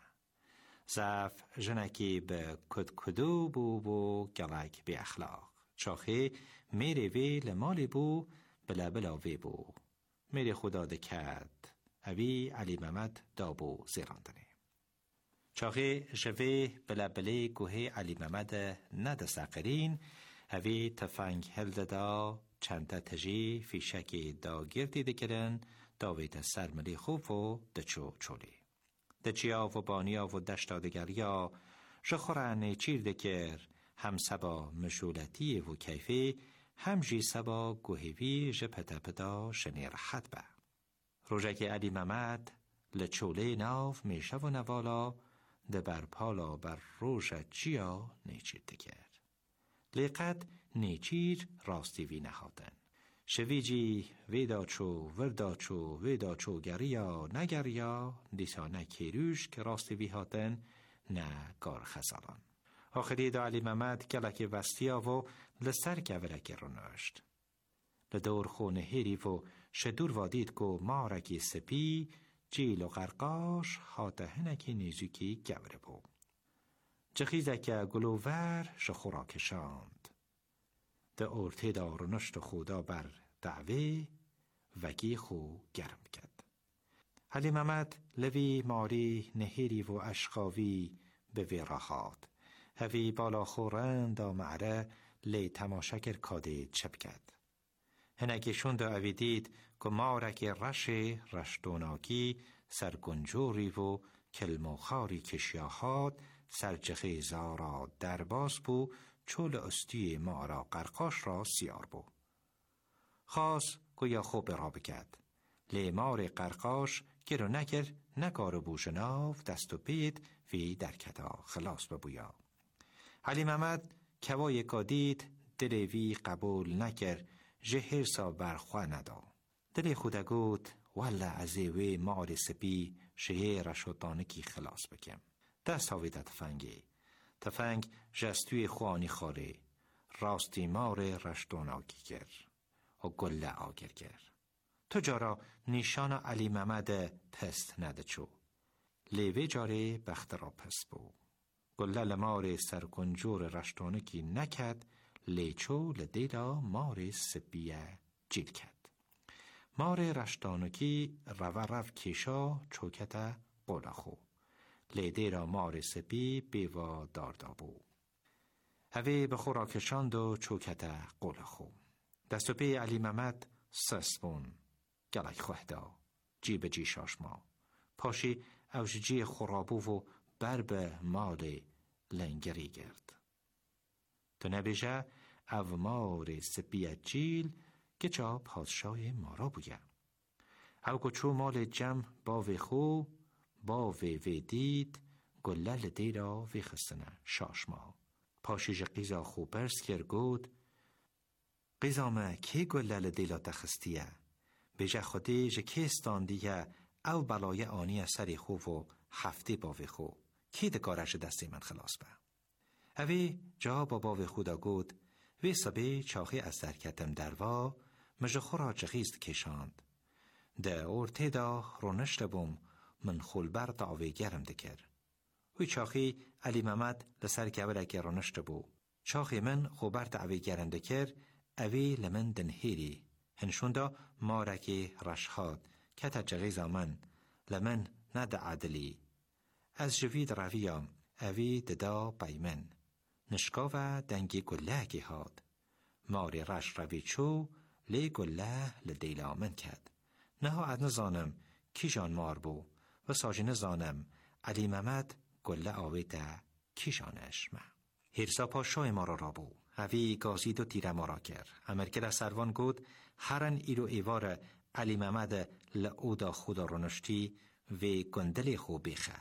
زف جنکی به کدکدو بو گلک به اخلاق. چاخه میره وی لمالی بو بلا بلا وی بو. میره خدا دکد اوی علی محمد دابو زیراندنه. چاخه جوه بلا بلی گوه علی محمد ند ساقرین اوی تفنگ هلده دا چند تجی فیشکی دا گردی دکرن داویت سرملی خوب و دچو چولی. دچیا و بانیا و دشتا دگریا جخورن چیر دکر هم سبا مشولتی و کیفی هم جی سبا گوهوی جپتا پتا شنیر حد با. روژک علی محمد لچوله ناف میشه و نوالا ده بر پالا بر روژه چیا نیچیر دکر. لیقد نیچیر راستی وی نهادن. شویجی ویدا چو وردا چو ویدا چو گریا نگریا دیسا نه کیروش که راستی وی هاتن نه گار خزالان. آخری دا علی محمد گلک وستیا و لسر گورک رونشت. لدور خونه هیری و شدور وادید کو مارکی سپی جیل و غرقاش هاته هنکی نیزوکی گوره بو. جخیزک گلوور شخورا کشاند. ده ارته دا رونشت خدا بر دعوی وگی خو گرم کد. علی محمد لوی ماری نهیری و اشقاوی به وی راهاد. هوی بالا خورن دا معره لی تماشکر کاده چپ کد. هنگیشون دا اوی دید که مارک رشتوناکی سرگنجوری و کلموخاری کشیاهاد سرجخی زارا درباز بو چول استی مارا قرقاش را سیار بو. خاص گویا خوب را بکد. لی مار قرقاش گرو نگر نگار بو جناف دست و پید وی در کدا خلاص ببویا. علی محمد کوای کادید دل وی قبول نکر جهر سا برخوا ندا. دل خوده گود والا عزیوی مار سپی شهر شطانکی خلاص بکم. دست هاویده تفنگی. تفنگ جستوی خوانی خاره راستی مار رشتوناکی گر و گله آگر گر. تجارا نیشان علی محمد پست ندچو. لیوی جاره بخت را پست بو. گله لمار سرگنجور رشتوناکی نکد لیچو لدیلا مار سپیه جیل کد. مار رشتوناکی رو کشا چوکت قلخو. لیده را مار سپی بیوا داردابو. هوی به خورا کشاند و چوکت قلخو. دست و پی علی محمد سسبون. گلک خوهدا. جیب جی شاشما. پاشی اوجی خورابو و برب مال لنگری گرد. تو نبیجه او مار سپی جیل که چا پادشاه مارا بویا. او کچو مال جم باوی خو باوی ویدید گلل دیرا وی خستنه شاشما. پاشیج قیزا خو برس کرگود قیزامه که گلل دیلا تخستیه بیجه خودی جه کستان دیگه او بلای آنی سری خو و هفته باوی خو کی دکارش دستی من خلاص به. اوی جا با باوی خودا گود وی سبی چاخی از درکتم دروا مجه خورا جغیزد کشاند. ده ارته دا رونشت بوم من خولبر دعوی گرم دکر. وی چاخی علی محمد لسر گورک رونشت بو. چاخی من خوبر دعوی گرم دکر اوی لمن دنهیری. هنشوندا مارکی رشخاد کتا جغیزا من لمن ند عدلی. از جوید رویام اوی ددا بیمن. نشکاوه دنگی گلهکی هاد. ماری رش روی چو لی گله لدیلا من کد. نها اد نزانم کی جان مار بو و ساجی نزانم علی محمد گله آویده کی جانش ما. هیرسا پاشای مارا را بو. هوی گازید و تیره مارا کر. امرکل سروان گود هرن ایرو ایوار علی محمد لعودا خدا رونشتی و گندل خو بیخه.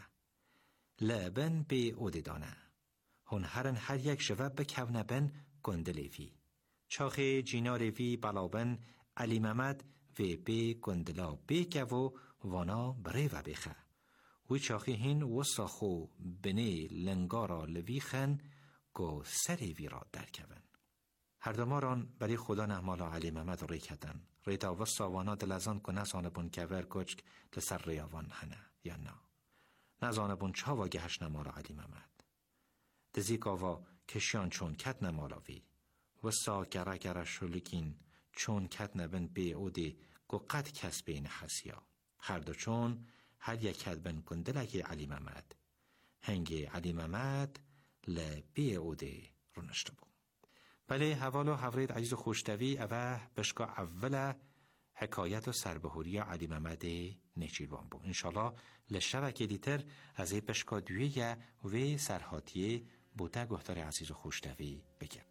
لبن بی اودی دانه. هن هرن هر یک شوه بکونه بن گندلی وی. چاخه جینار وی بلابن علی محمد و بی گندلا بی که و وانا بره و بخه. وی چاخه هین وساخو بنی لنگارا لویخن گو سری وی را درکون. هر دماران برای خدا نحمالا علی محمد ری کدن. ریتا وسا وانا دلزان که نسانه بون کور کچک لسر ریاوان هنه یا نه. نزانه بون چاوا گهش نمالا علی محمد. دزیکاوا کشیان چون کت نمالاوی. وسا گره گره شلکین چون کت نبن بی او دی گو قد کس بین حسیا. هر دو چون هر یک کت بن گندلکی علی محمد. هنگی علی محمد لبی او دی رونشت بو. بله حوالو حورید عزیز و خوشتوی اوه بشکا اوله حکایت و سربهوری علی محمد نیچیلوان بو. انشالله لشبکه دیتر از ای بشکا دویه و سرحاتیه بوده گفتار عزیز و خوشتوی بگم.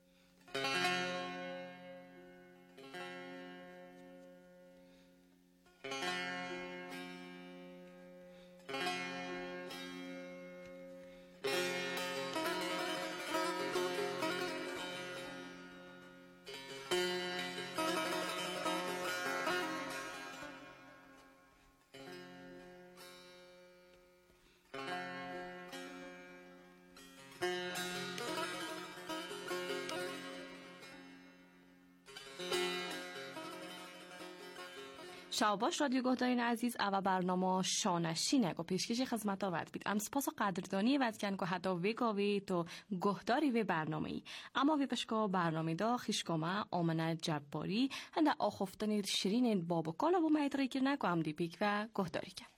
شاباش رادیو گهدارین عزیز او برنامه شانشینه گو پیشکش خدمت آورد بید. ام سپاس و قدردانی وزکن که حتی ویگاوی تو گهداری و برنامه ای. اما وی پشکا برنامه دا خیشکامه آمنه جباری هنده آخفتنی شیرین بابا کالا بو میدری کرنه که هم دی پیک و گهداری کن.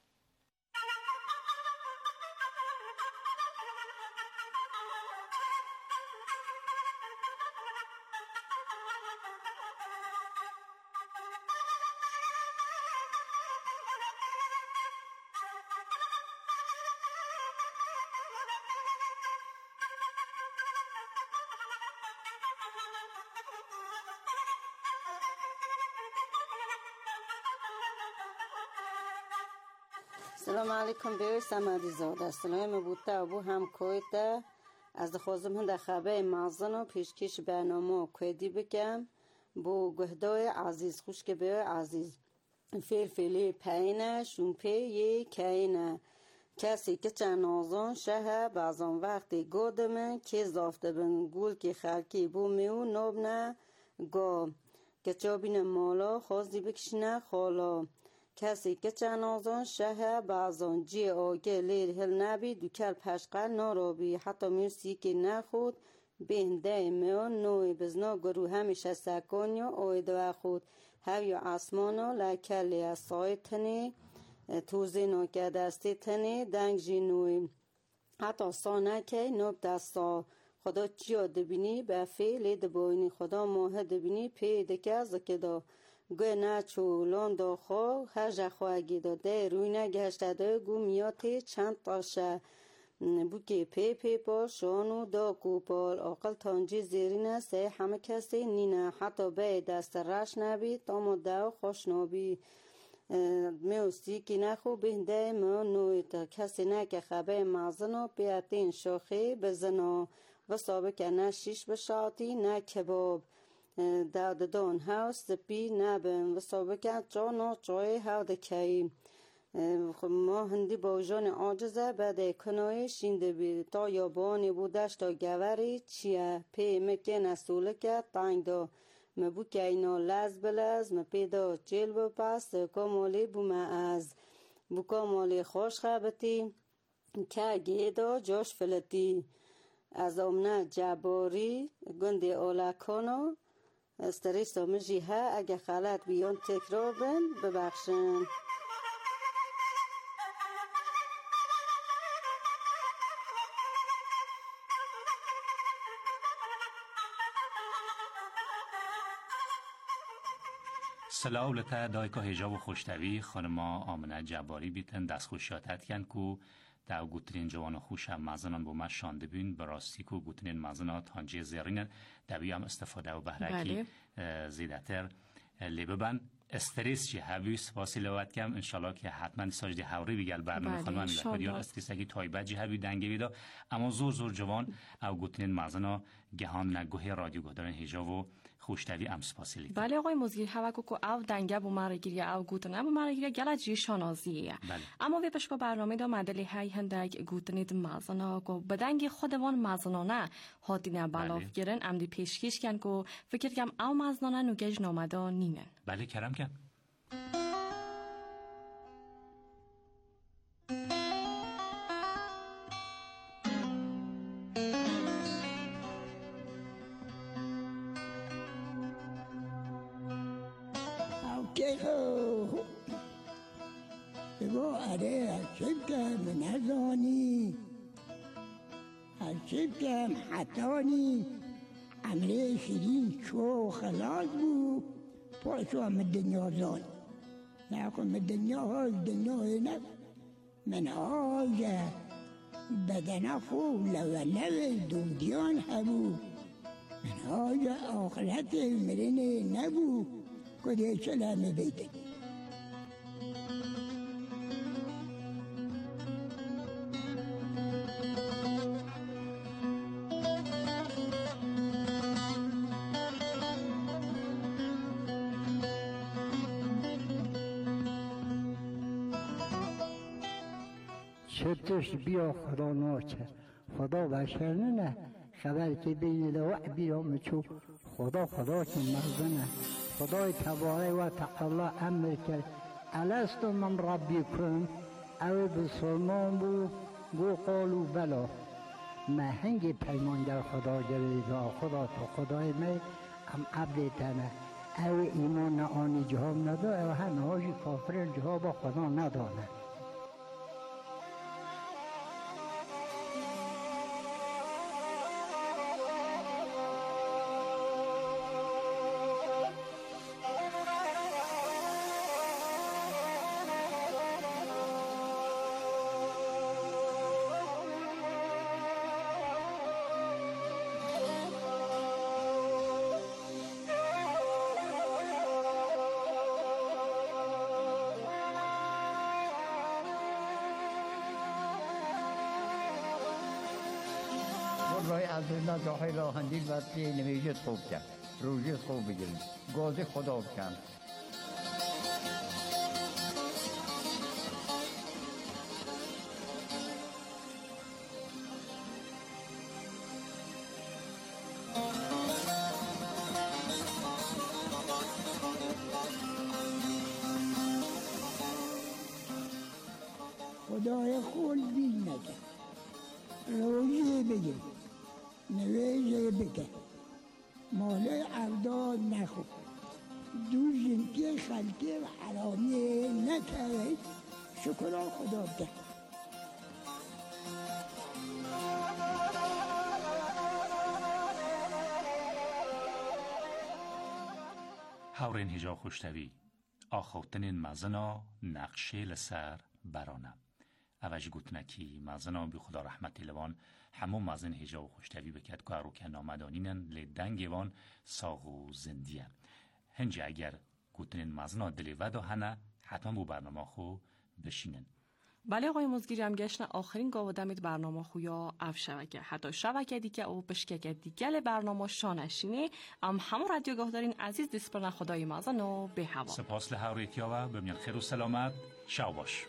سلام علیکم بیوی سمدی زاده سلام بوده ابو هم کویده از دخوازم هنده خبه مازن و پیشکش برنامه کویدی بگم بو گهدای عزیز خوش که بیوی عزیز فیلی پینه شونپی یه کینه کسی که چند آزان شه بعضان وقتی گودمه که زافته بن گول که خلکی بو میو نوبنه گا که چابین مالا خوزی بکشنه خالا کسی که چند آزان شه بعضان جی آگه لیر هل نبی دوکل پشقل نارابی حتی میرسی که نخود بینده میان نوی بزنا گرو همیشه سکانیا آیده خود هوی آسمانا لکلی از سای تنی توزی ناکه دستی تنی دنگ جی نوی حتی سانه که نوب دستا خدا چیا دبینی به فیلی دباینی خدا ماه دبینی پی دکه زکه دا گوی نچو لان دا خوا هر جخواهگی داده روی نگشته دا گو میاتی چند تاشه بوکی پی پا شانو دا گوپال آقل تانجی زیرینه سه همه کسی نینه حتی به دست رش نبی تامو دا خوش نبی میوستی که نخو بهنده ما نوی تا کسی نه که خبه مازنو بیاتین شاخی بزنو و سابق نه شیش بشاتی نه کباب دادان هاوس پی نبن و سابق جانا جای هاو دکی ما هندی با جان عاجزه بعد کنای شینده بی تا یابانی بودش تا گوری چیه پی مکن اصوله که تنگ دا مبو که اینا لز بلز مپیدا جیل بپس کامالی بومه از بو کامالی خوش خبتی که گیدا جاش فلتی از آمنه جباری گندی آلکانو استریس و مجیه اگه خلط بیان تکرار بن ببخشن سلاو لتا دایکا هجاب و خوشتوی خانم آمنه جباری بیتن دست خوشیاتت کن که دو گوترین جوان خوش هم مزنان با ما شانده بین براستی که گوترین مزنات هانجی زیرینن دوی هم استفاده و بهرکی زیدتر لیببن استریس چی هبیس واسی لوت کم انشالله که حتما ساجد هوری بیگل برنامه خانم میلاد دیار استریس اگه تایبت جی هبی دنگه بیدا اما زور جوان او گوترین مزنا گهان نگوه رادیو گهدارن هجاب و خوشتوی ام سپاسیلی. بله آقای مزگیر هوا کو او دنگه بو مرگیری او گوتنه بو مرگیری گلا جی شنازیه. اما وی پشکو برنامه دا مدلی های هندگ گوتنید مازنا کو بدنگ خودوان مازنانه هاتینه بلاف گیرن ام دی پیشکش کن کو فکر کم او مازنانه نوگج نامدا نینن. بله کرم کن. بگو اره هرچیب که من هزانی هرچیب که حتانی عمره شیرین چو خلاص بود پاشو هم دنیا زان نکن من دنیا های دنیا نه من های بدن خوب لولو دودیان هبو من های آخرت مرین نبو کده سلام بیده شبتش بیا خدا ناچه خدا بشر نه خبر که بین دو بیا مچو خدا که مردنه خدای تبارک و تعالی امر کرد الستو من ربیکم او بسلمان بو قالو بلا ما هنگی پیمان در خدا جلیزا خدا تو خدای می هم عبد تنه او ایمان آنی جهام نداره و همه هاشی کافر جهام با خدا ندانه رای عبدالله جاهای راهندی و نمیجت خوب کرد روزی خوب بگیریم گازی خدا بکن خدای خود بیل نکن روزی بگیر نویزه بکن مال عبدال نخود دوزن که خلقی و حرامی نکرد شکران خدا بکن هاورین هجا خوشتوی آخوتنین مزنا نقشه لسر برانه اوج گوتنکی مزنا بی خدا رحمتی لوان همو مزن هجا و خوشتوی بکد که رو که نامدانینن لدنگ وان ساغ و زندیه هنجی اگر گوتنین مزنا دلی و هنه حتما بو برنامه خو بشینن. بله آقای مزگیری هم گشن آخرین گاودمید برنامه خویا اف شبکه حتی شبکه دیگه او پشکه دیگه برنامه شانشینه همون رادیو گهدارین عزیز دیسپرن خدای مازن و به هوا سپاس لحوریتیا و بمیان خیر و سلامت شو باش.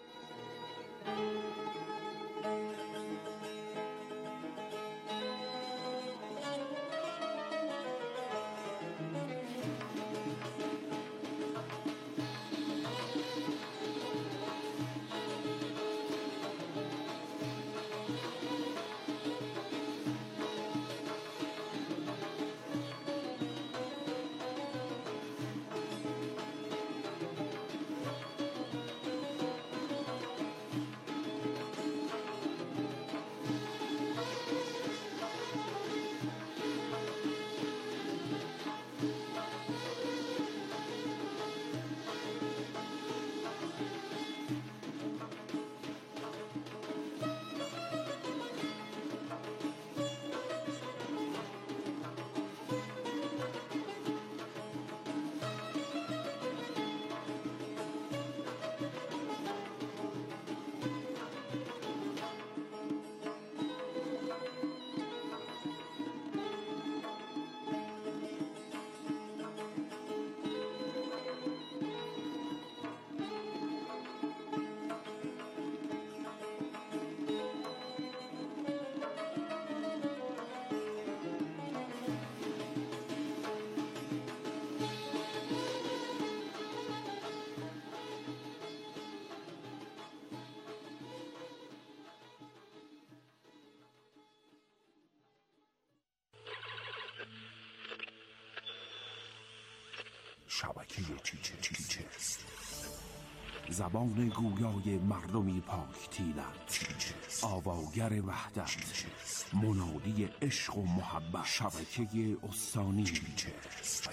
شبکه چیچست. زبان گویای مردمی پاک تینت، آواگر وحدت، منادی عشق و محبت. شبکه استانی چیچست.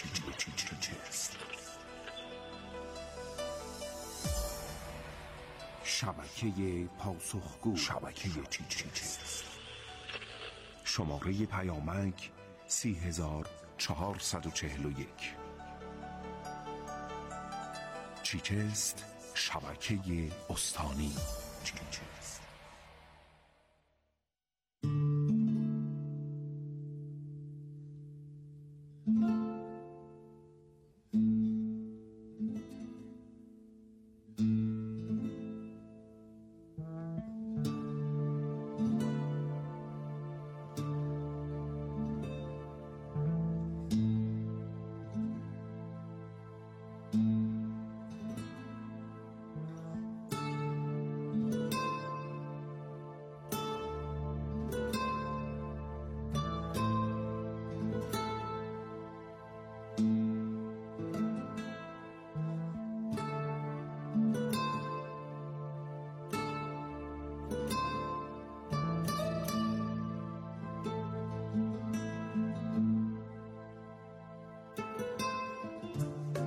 شبکه پاسخگو. شبکه چیچست. شماره پیامک 30441. چیچست شبکه استانی. چیچست.